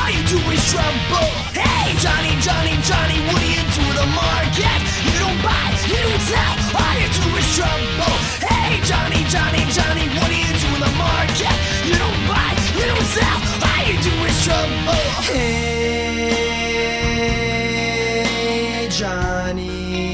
all you do is trouble. Hey, Johnny, Johnny, Johnny, what do you do to the market? You don't buy, you don't sell, all you do is trouble. Hey, Johnny, Johnny, Johnny, what do you do in the market? You don't buy, you don't sell, all you do is trouble. Hey, Johnny.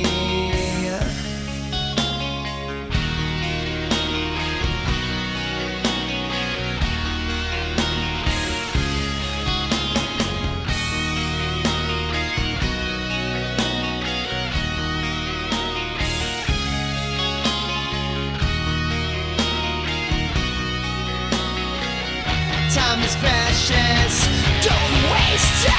Time is precious, don't waste it.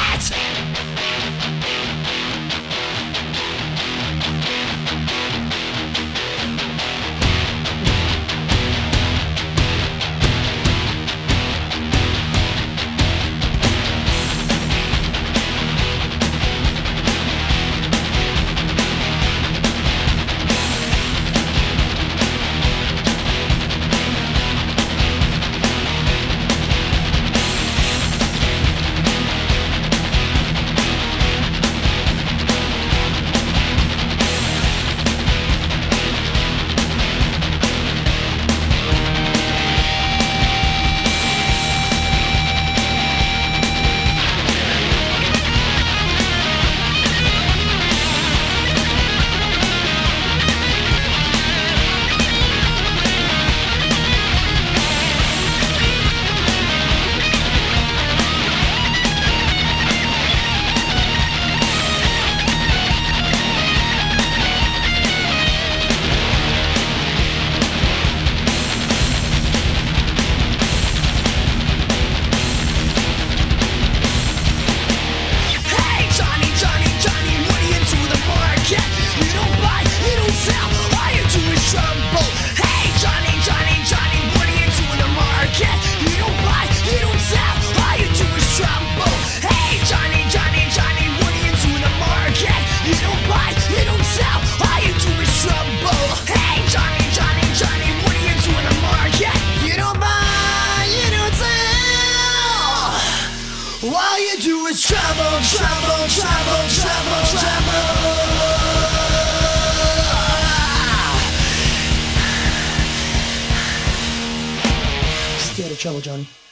All you do is trouble, trouble, trouble, trouble, trouble. Stay out of trouble, Johnny.